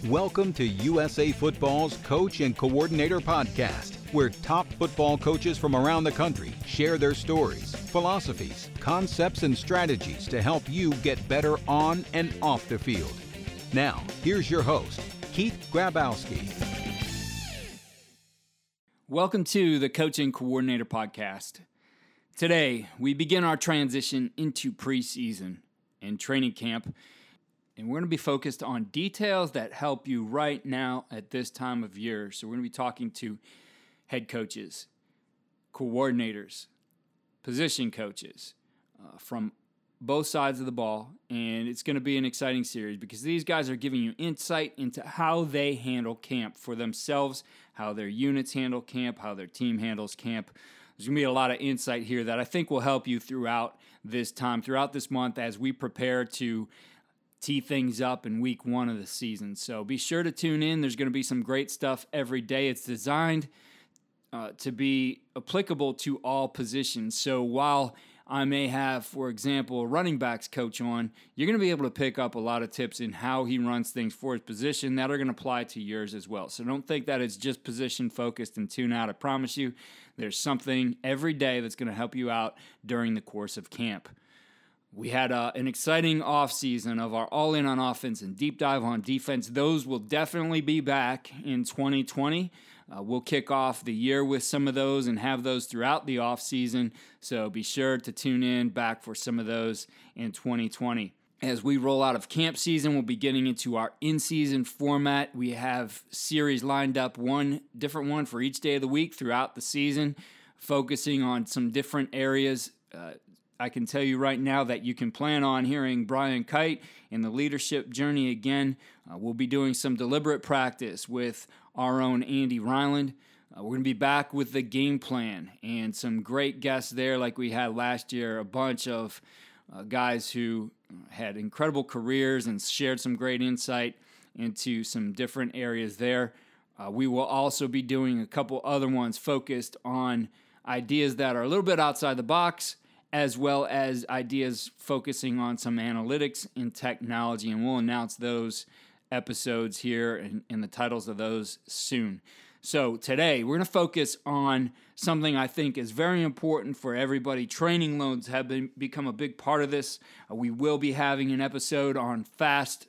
Welcome to USA Football's Coach and Coordinator Podcast, where top football coaches from around the country share their stories, philosophies, concepts, and strategies to help you get better on and off the field. Now, here's your host, Keith Grabowski. Welcome to the Coach and Coordinator Podcast. Today, we begin our transition into preseason and training camp, and we're going to be focused on details that help you right now at this time of year. So we're going to be talking to head coaches, coordinators, position coaches from both sides of the ball, and it's going to be an exciting series because these guys are giving you insight into how they handle camp for themselves, how their units handle camp, how their team handles camp. There's going to be a lot of insight here that I think will help you throughout this time, throughout this month as we prepare to tee things up in week one of the season. So be sure to tune in. There's going to be some great stuff every day. It's designed to be applicable to all positions. So while I may have, for example, a running backs coach on, you're going to be able to pick up a lot of tips in how he runs things for his position that are going to apply to yours as well. So don't think that it's just position focused and tune out. I promise you there's something every day that's going to help you out during the course of camp. We had an exciting offseason of our all-in on offense and deep dive on defense. Those will definitely be back in 2020. We'll kick off the year with some of those and have those throughout the offseason. So be sure to tune in back for some of those in 2020. As we roll out of camp season, we'll be getting into our in-season format. We have series lined up, one different one for each day of the week throughout the season, focusing on some different areas. I can tell you right now that you can plan on hearing Brian Kite in the leadership journey again. We'll be doing some deliberate practice with our own Andy Ryland. We're going to be back with the game plan and some great guests there like we had last year, a bunch of guys who had incredible careers and shared some great insight into some different areas there. We will also be doing a couple other ones focused on ideas that are a little bit outside the box, as well as ideas focusing on some analytics and technology, and we'll announce those episodes here and the titles of those soon. So today, we're going to focus on something I think is very important for everybody. Training loads have become a big part of this. We will be having an episode on Fast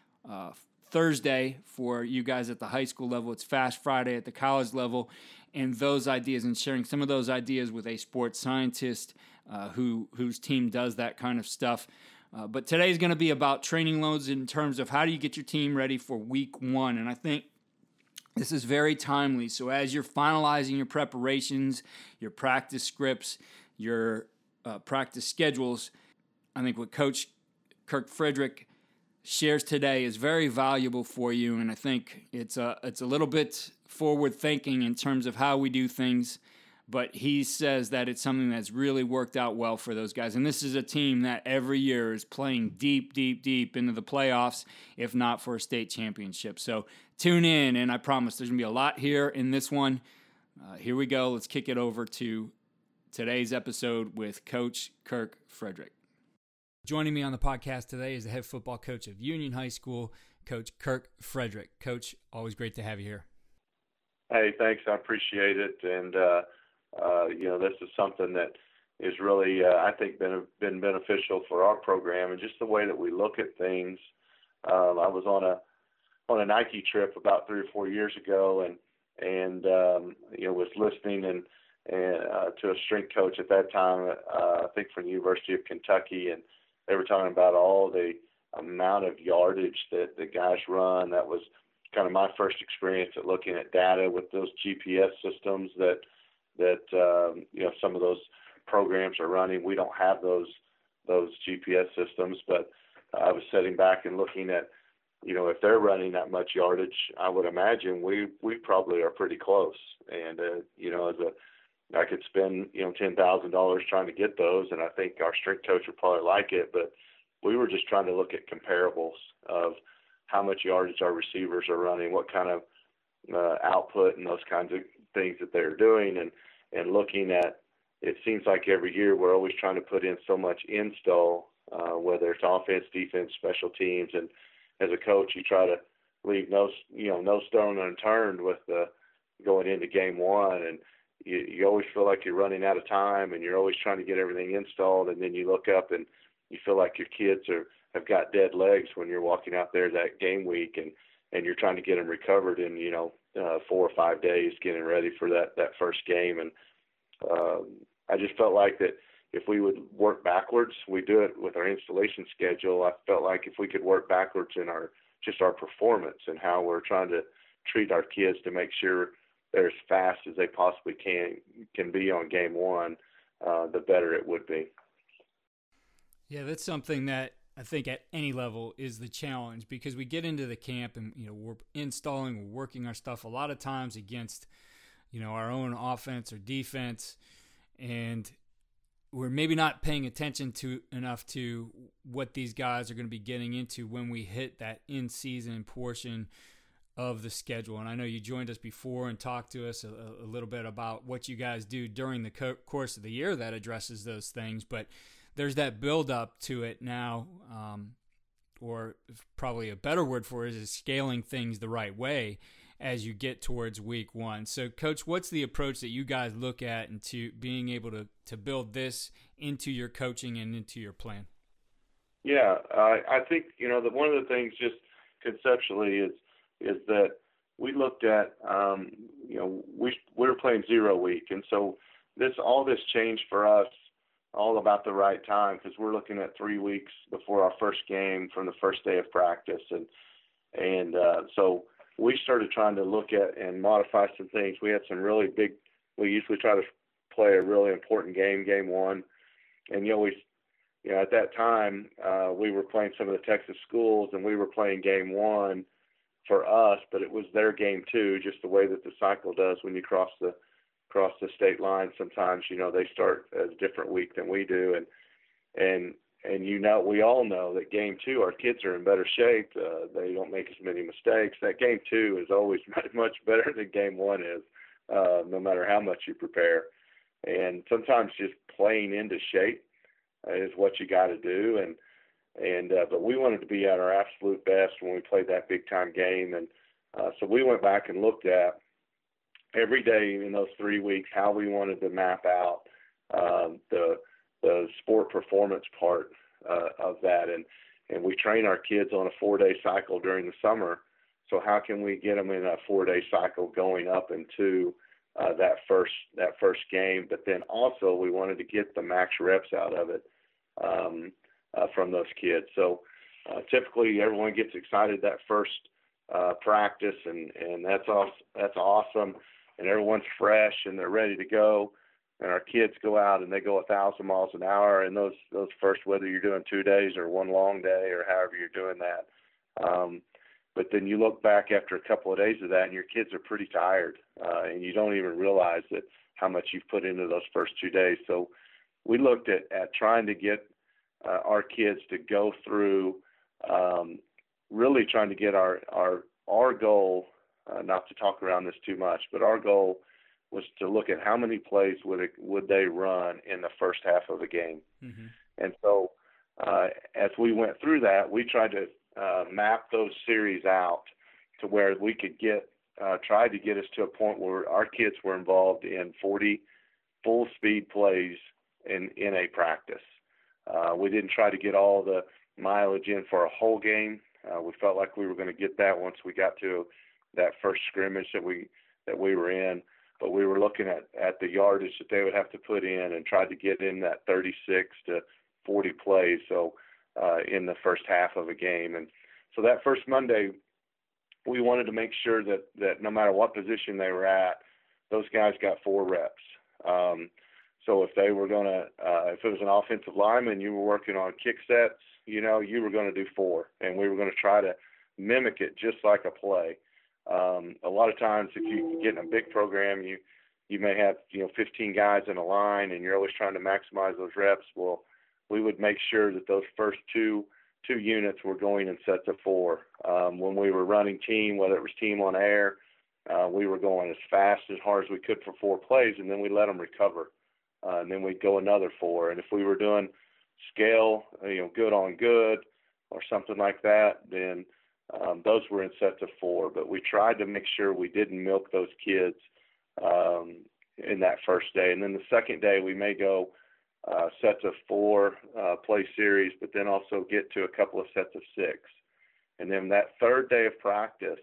Thursday for you guys at the high school level. It's Fast Friday at the college level, and those ideas and sharing some of those ideas with a sports scientist whose team does that kind of stuff. But today's going to be about training loads in terms of how do you get your team ready for week one. And I think this is very timely. So as you're finalizing your preparations, your practice scripts, your practice schedules, I think what Coach Kirk Frederick shares today is very valuable for you. And I think it's a little bit forward thinking in terms of how we do things. But he says that it's something that's really worked out well for those guys. And this is a team that every year is playing deep into the playoffs, if not for a state championship. So tune in, and I promise there's going to be a lot here in this one. Here we go. Let's kick it over to today's episode with Coach Kirk Frederick. Joining me on the podcast today is the head football coach of Union High School, Coach Kirk Frederick. Coach, always great to have you here. Hey, thanks. I appreciate it. And, this is something that is really, I think, been beneficial for our program and just the way that we look at things. I was on a Nike trip about 3 or 4 years ago, and was listening and to a strength coach at that time, I think from the University of Kentucky, and they were talking about all the amount of yardage that the guys run. That was kind of my first experience at looking at data with those GPS systems that some of those programs are running. We don't have those GPS systems, but I was sitting back and looking at, if they're running that much yardage, I would imagine we probably are pretty close. And I could spend $10,000 trying to get those, and I think our strength coach would probably like it. But we were just trying to look at comparables of how much yardage our receivers are running, what kind of output and those kinds of things that they're doing, and looking at, it seems like every year we're always trying to put in so much install, whether it's offense, defense, special teams, and as a coach you try to leave no stone unturned with going into game one, and you always feel like you're running out of time, and you're always trying to get everything installed, and then you look up and you feel like your kids have got dead legs when you're walking out there that game week, and you're trying to get them recovered in 4 or 5 days, getting ready for that first game. And I just felt like that if we would work backwards, we do it with our installation schedule. I felt like if we could work backwards in our performance and how we're trying to treat our kids to make sure they're as fast as they possibly can be on game one, the better it would be. Yeah, that's something that I think at any level is the challenge, because we get into the camp and we're installing, we're working our stuff a lot of times against our own offense or defense, and we're maybe not paying attention enough to what these guys are going to be getting into when we hit that in-season portion of the schedule. And I know you joined us before and talked to us a little bit about what you guys do during the course of the year that addresses those things, but there's that build-up to it now, or probably a better word for it is scaling things the right way as you get towards week one. So, Coach, what's the approach that you guys look at into being able to build this into your coaching and into your plan? Yeah, I think, one of the things just conceptually is that we looked at, we were playing 0 week. And so all this changed for us all about the right time, because we're looking at 3 weeks before our first game from the first day of practice. And so we started trying to look at and modify some things. We had some really big, we usually try to play a really important game one. And at that time, we were playing some of the Texas schools, and we were playing game one for us, but it was their game too, just the way that the cycle does when you cross the state line. Sometimes, they start a different week than we do. And we all know that game two, our kids are in better shape. They don't make as many mistakes. That game two is always much better than game one is, no matter how much you prepare. And sometimes just playing into shape is what you got to do. But we wanted to be at our absolute best when we played that big time game. And so we went back and looked at every day in those 3 weeks how we wanted to map out the sport performance part of that. And we train our kids on a 4-day cycle during the summer. So how can we get them in a 4-day cycle going up into that first game? But then also we wanted to get the max reps out of it from those kids. So typically everyone gets excited that first practice, and that's awesome, and everyone's fresh and they're ready to go. And our kids go out and they go 1,000 miles an hour, and those first, whether you're doing 2 days or one long day or however you're doing that. But then you look back after a couple of days of that, and your kids are pretty tired, and you don't even realize that how much you've put into those first 2 days. So we looked at trying to get our kids to go through, really trying to get our goal, not to talk around this too much, but our goal was to look at how many plays would they run in the first half of a game. Mm-hmm. And so as we went through that, we tried to map those series out to where we could try to get us to a point where our kids were involved in 40 full speed plays in a practice. We didn't try to get all the mileage in for a whole game. We felt like we were going to get that once we got to that first scrimmage that we were in. But we were looking at the yardage that they would have to put in and tried to get in that 36 to 40 plays in the first half of a game. And so that first Monday, we wanted to make sure that no matter what position they were at, those guys got 4 reps. So if they were going to, if it was an offensive lineman, you were working on kick sets, you were going to do 4, and we were going to try to mimic it just like a play. A lot of times if you get in a big program, you may have, 15 guys in a line, and you're always trying to maximize those reps. Well, we would make sure that those first two units were going in sets of 4. When we were running team, whether it was team on air, we were going as fast, as hard as we could for 4 plays, and then we let them recover. And then we'd go another 4. And if we were doing scale, good on good or something like that, then Those were in sets of 4, but we tried to make sure we didn't milk those kids in that first day. And then the second day we may go sets of 4 play series, but then also get to a couple of sets of 6. And then that third day of practice,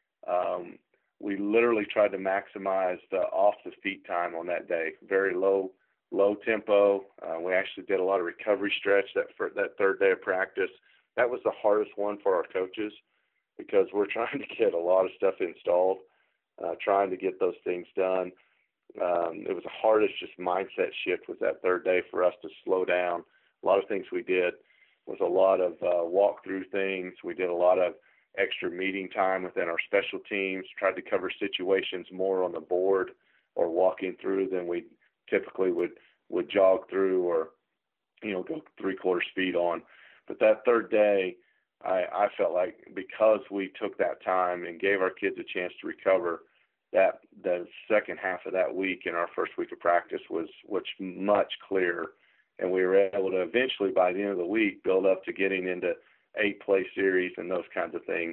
we literally tried to maximize the off the feet time on that day. Very low tempo. We actually did a lot of recovery stretch that third day of practice. That was the hardest one for our coaches because we're trying to get a lot of stuff installed, trying to get those things done. It was the hardest just mindset shift was that third day for us to slow down. A lot of things we did was a lot of walk-through things. We did a lot of extra meeting time within our special teams, tried to cover situations more on the board or walking through than we typically would jog through or, go 3/4 speed on. But that third day, I felt like because we took that time and gave our kids a chance to recover, that the second half of that week in our first week of practice was much clearer. And we were able to eventually, by the end of the week, build up to getting into 8 play series and those kinds of things,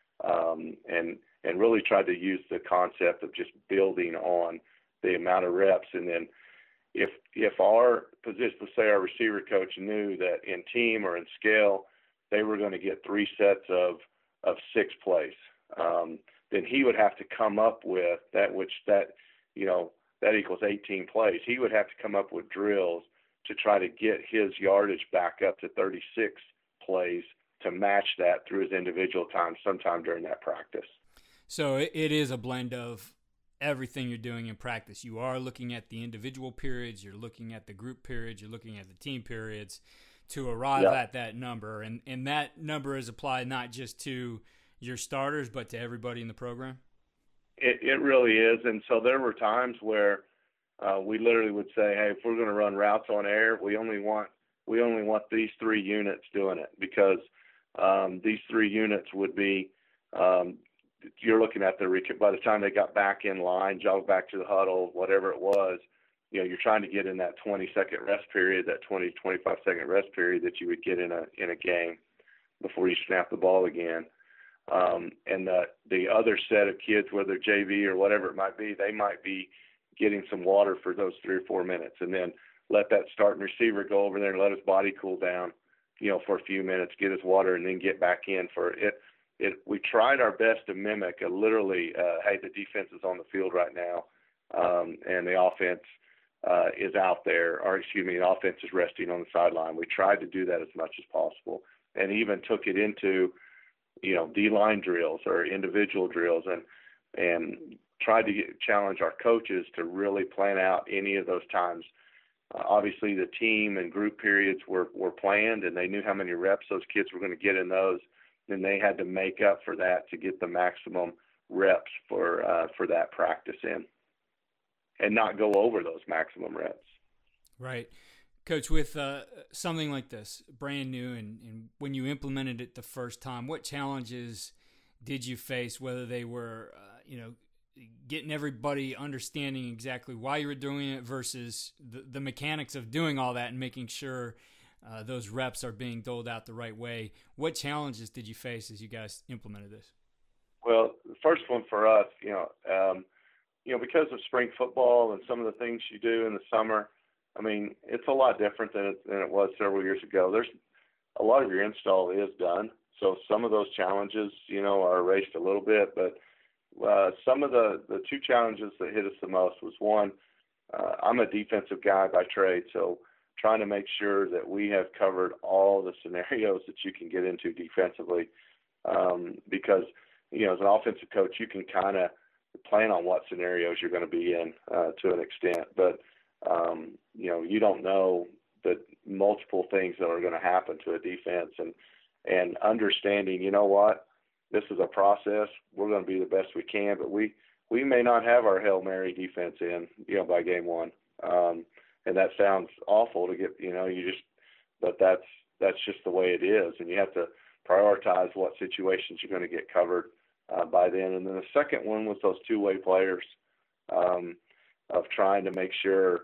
and really tried to use the concept of just building on the amount of reps. And then if our position, let's say our receiver coach knew that in team or in scale, they were going to get 3 sets of 6 plays, then he would have to come up with that equals 18 plays. He would have to come up with drills to try to get his yardage back up to 36 plays to match that through his individual time sometime during that practice. So it is a blend of everything you're doing in practice. You are looking at the individual periods, you're looking at the group periods, you're looking at the team periods to arrive at that number. And that number is applied not just to your starters, but to everybody in the program? It really is. And so there were times where we literally would say, hey, if we're going to run routes on air, we only want these 3 units doing it, because these 3 units would be you're looking at by the time they got back in line, jog back to the huddle, whatever it was, you're trying to get in that 20-second rest period, that 25-second rest period that you would get in a game before you snap the ball again. And the other set of kids, whether JV or whatever it might be, they might be getting some water for those 3 or 4 minutes, and then let that starting receiver go over there and let his body cool down, for a few minutes, get his water, and then get back in for it. We tried our best to mimic literally, hey, the defense is on the field right now, and the offense is out there, the offense is resting on the sideline. We tried to do that as much as possible, and even took it into, D-line drills or individual drills, and tried to challenge our coaches to really plan out any of those times. Obviously, the team and group periods were planned, and they knew how many reps those kids were going to get in those. Then they had to make up for that to get the maximum reps for that practice in, and not go over those maximum reps. Right. Coach, with something like this, brand new, and when you implemented it the first time, what challenges did you face, whether they were, getting everybody understanding exactly why you were doing it versus the mechanics of doing all that and making sure those reps are being doled out the right way? What challenges did you face as you guys implemented this? Well, the first one for us, because of spring football and some of the things you do in the summer, it's a lot different than it was several years ago. There's a lot of your install is done, so some of those challenges, are erased a little bit. But some of the 2 challenges that hit us the most was, one, I'm a defensive guy by trade, so trying to make sure that we have covered all the scenarios that you can get into defensively, because as an offensive coach, you can kind of plan on what scenarios you're going to be in to an extent, but you don't know the multiple things that are going to happen to a defense, and understanding, this is a process. We're going to be the best we can, but we may not have our Hail Mary defense in, by game 1. And that sounds awful to get, but that's just the way it is. And you have to prioritize what situations you're going to get covered by then. And then the second one was those 2-way players, of trying to make sure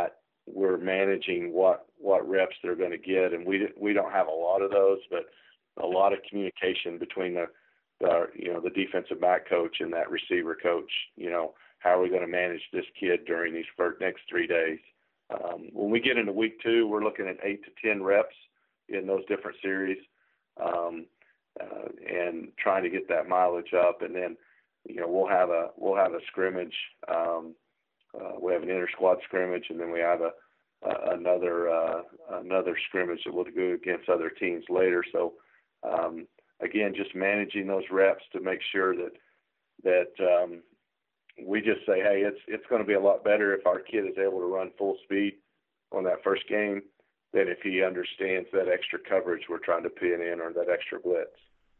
we're managing what reps they're going to get. And we don't have a lot of those, but a lot of communication between the defensive back coach and that receiver coach. How are we going to manage this kid during these next 3 days? When we get into week 2, we're looking at 8 to 10 reps in those different series, and trying to get that mileage up. And then, we'll have a scrimmage. We have an inter squad scrimmage, and then we have another scrimmage that we'll do against other teams later. So again, just managing those reps to make sure that we just say, hey, it's going to be a lot better if our kid is able to run full speed on that first game than if he understands that extra coverage we're trying to pin in or that extra blitz.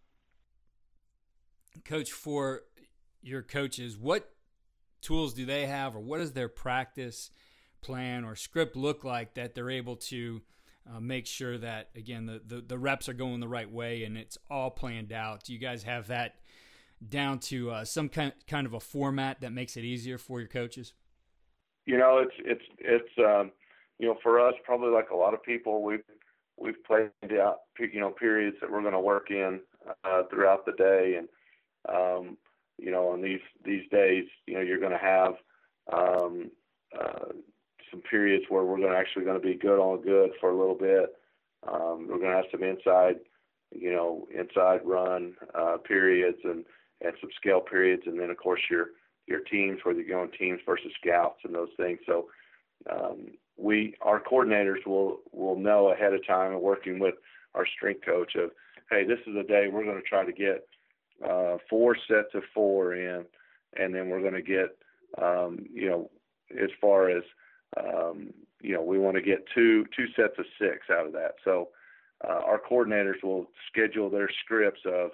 Coach, for your coaches, what tools do they have, or what does their practice plan or script look like that they're able to make sure that, again, the reps are going the right way and it's all planned out? Do you guys have that down to some kind of a format that makes it easier for your coaches? It's for us, probably like a lot of people, we've planned out periods that we're going to work in throughout the day, and on these days, you're going to have some periods where we're going to be good on good for a little bit. We're going to have some inside run periods and some scale periods, and then of course your teams, whether you're going teams versus scouts and those things. So our coordinators will know ahead of time, and working with our strength coach of, hey, this is a day we're going to try to get 4 sets of 4 in, and then we're going to get as far as we want to get two sets of 6 out of that. So our coordinators will schedule their scripts of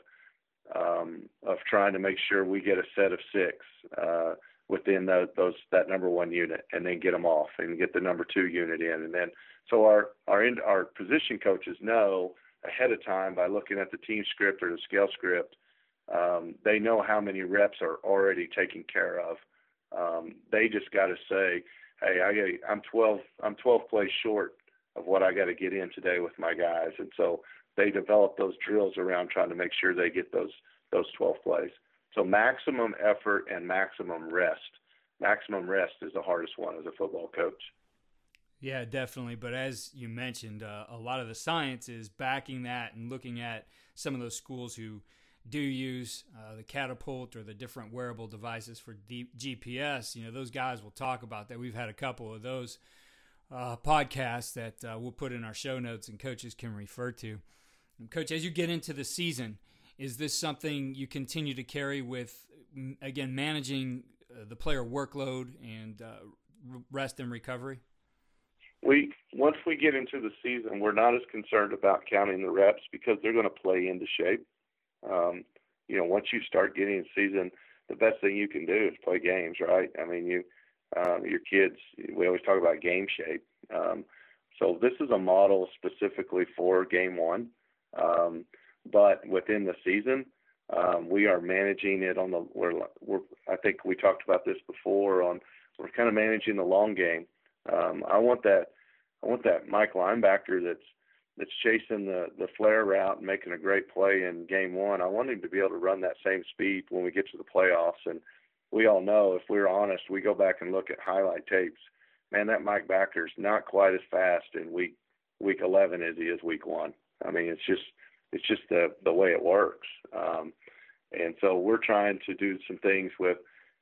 trying to make sure we get a set of 6 within that number 1 unit, and then get them off and get the number 2 unit in. And then so our position coaches know ahead of time by looking at the team script or the scale script. They know how many reps are already taken care of. They just got to say, hey, I'm 12 plays short of what I got to get in today with my guys. And so they develop those drills around trying to make sure they get those 12 plays. So maximum effort and maximum rest. Maximum rest is the hardest one as a football coach. Yeah, definitely. But as you mentioned, a lot of the science is backing that, and looking at some of those schools who do use the Catapult or the different wearable devices for GPS. Those guys will talk about that. We've had a couple of those podcasts that we'll put in our show notes and coaches can refer to. And Coach, as you get into the season, is this something you continue to carry with, again, managing the player workload and rest and recovery? Once we get into the season, we're not as concerned about counting the reps because they're going to play into shape. Once you start getting in season, the best thing you can do is play games, right? I mean, your kids, we always talk about game shape. So this is a model specifically for game 1. But within the season, we are managing it I think we talked about this before we're kind of managing the long game. I want that Mike linebacker that's chasing the flare route and making a great play in game 1. I want him to be able to run that same speed when we get to the playoffs. And we all know, if we're honest, we go back and look at highlight tapes, man, that Mike backer's not quite as fast in week 11 as he is week 1. I mean, it's just the way it works. And so we're trying to do some things with,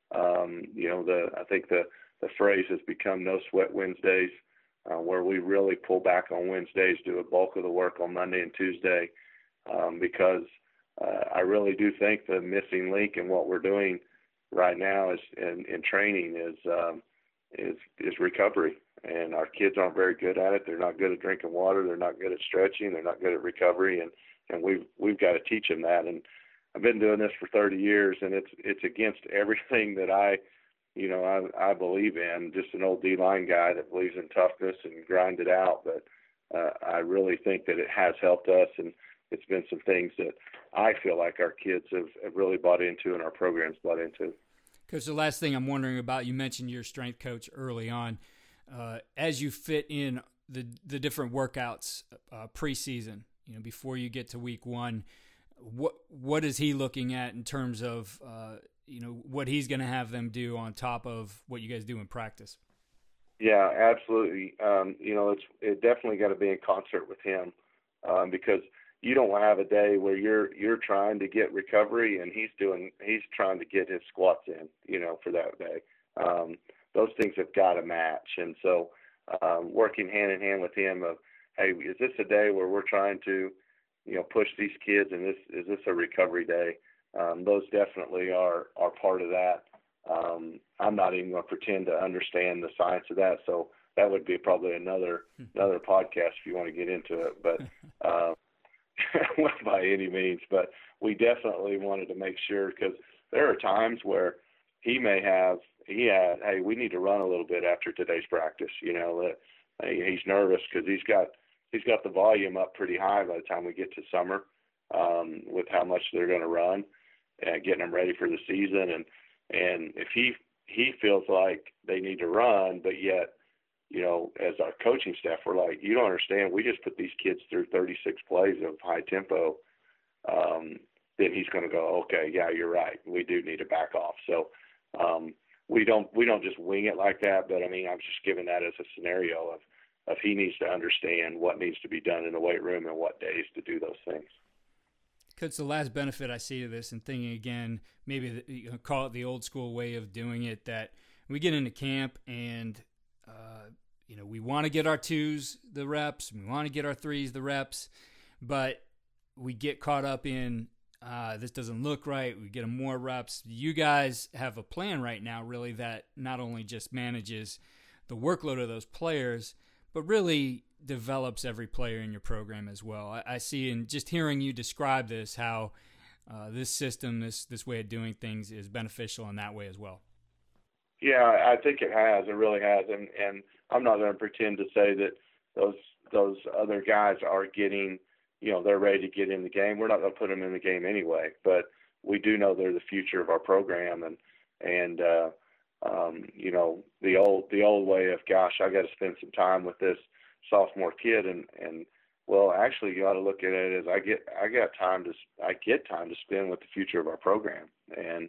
I think the phrase has become no sweat Wednesdays, where we really pull back on Wednesdays, do a bulk of the work on Monday and Tuesday, because I really do think the missing link in what we're doing right now is in training is recovery. And our kids aren't very good at it. They're not good at drinking water. They're not good at stretching. They're not good at recovery. And we've got to teach them that. And I've been doing this for 30 years, and it's against everything that I believe in. Just an old D-line guy that believes in toughness and grind it out. But I really think that it has helped us, and it's been some things that I feel like our kids have really bought into and our program's bought into. Coach, the last thing I'm wondering about, you mentioned your strength coach early on. As you fit in the different workouts preseason, before you get to week one, what is he looking at in terms of what he's going to have them do on top of what you guys do in practice? Yeah, absolutely. It definitely got to be in concert with him, because you don't want to have a day where you're trying to get recovery and he's trying to get his squats in, for that day. Those things have got to match. And so, working hand in hand with him of, hey, is this a day where we're trying to, push these kids, and is this a recovery day? Those definitely are part of that. I'm not even going to pretend to understand the science of that, so that would be probably another podcast if you want to get into it. But by any means, but we definitely wanted to make sure, because there are times where he had, hey, we need to run a little bit after today's practice. He's nervous because he's got the volume up pretty high by the time we get to summer, with how much they're going to run and getting them ready for the season. And if he feels like they need to run, but yet, as our coaching staff, we're like, you don't understand, we just put these kids through 36 plays of high tempo, then he's going to go, okay, yeah, you're right, we do need to back off. So we don't just wing it like that, but I mean, I'm just giving that as a scenario of he needs to understand what needs to be done in the weight room and what days to do those things. Coach, the last benefit I see to this, and thinking again, maybe call it the old school way of doing it, that we get into camp and we want to get our 2s the reps, we want to get our 3s the reps, but we get caught up in this doesn't look right. We get them more reps. You guys have a plan right now, really, that not only just manages the workload of those players, but really develops every player in your program as well. I see in just hearing you describe this, how this system, this way of doing things is beneficial in that way as well. Yeah, I think it has. It really has. And I'm not going to pretend to say that those other guys are getting, they're ready to get in the game. We're not going to put them in the game anyway, but we do know they're the future of our program. And the old way of, gosh, I got to spend some time with this sophomore kid, and well, actually, you ought to look at it as I get time to spend with the future of our program, and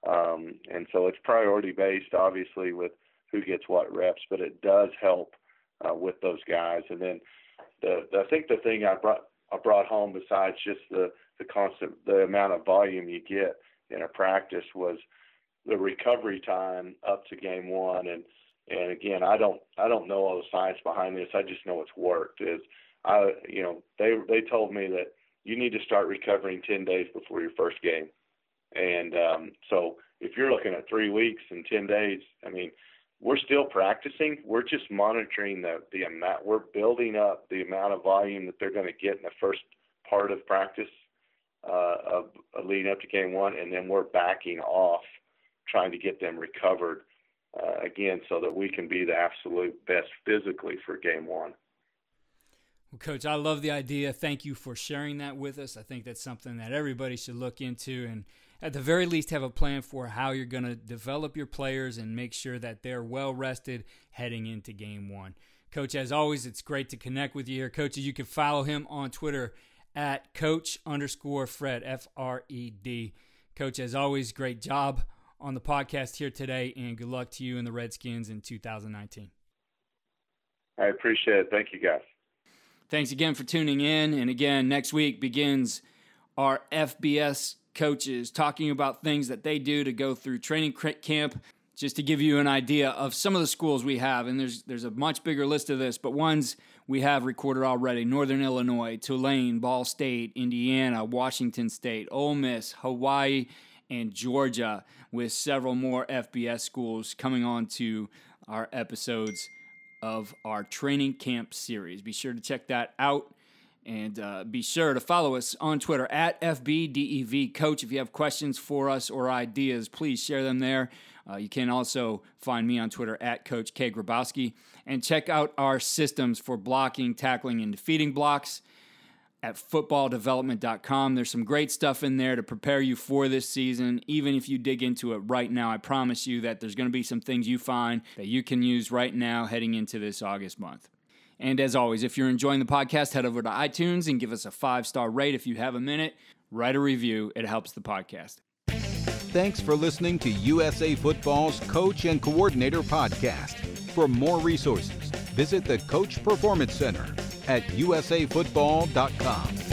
so it's priority based, obviously, with who gets what reps, but it does help with those guys. And then I think the thing I brought home, besides just the amount of volume you get in a practice, was the recovery time up to game one. And again, I don't know all the science behind this. I just know it's worked. They told me that you need to start recovering 10 days before your first game. And so if you're looking at 3 weeks and 10 days, I mean, we're still practicing. We're just monitoring the amount. We're building up the amount of volume that they're going to get in the first part of practice of leading up to game one, and then we're backing off, trying to get them recovered again, so that we can be the absolute best physically for game one. Well, Coach, I love the idea. Thank you for sharing that with us. I think that's something that everybody should look into, and at the very least have a plan for how you're going to develop your players and make sure that they're well rested heading into game one. Coach, as always, it's great to connect with you here. Coach, you can follow him on Twitter at Coach_Fred, F-R-E-D. Coach, as always, great job on the podcast here today, and good luck to you and the Redskins in 2019. I appreciate it. Thank you, guys. Thanks again for tuning in. And again, next week begins our FBS coaches talking about things that they do to go through training camp. Just to give you an idea of some of the schools we have, and there's a much bigger list of this, but ones we have recorded already: Northern Illinois, Tulane, Ball State, Indiana, Washington State, Ole Miss, Hawaii, and Georgia, with several more FBS schools coming on to our episodes of our training camp series. Be sure to check that out, and be sure to follow us on Twitter at FBDEV Coach. If you have questions for us or ideas, please share them there. You can also find me on Twitter at Coach K. Grabowski, and check out our systems for blocking, tackling, and defeating blocks at footballdevelopment.com. There's some great stuff in there to prepare you for this season. Even if you dig into it right now, I promise you that there's going to be some things you find that you can use right now heading into this August month. And as always, if you're enjoying the podcast, head over to iTunes and give us a 5-star rate if you have a minute. Write a review. It helps the podcast. Thanks for listening to USA Football's Coach and Coordinator Podcast. For more resources, visit the Coach Performance Center at usafootball.com.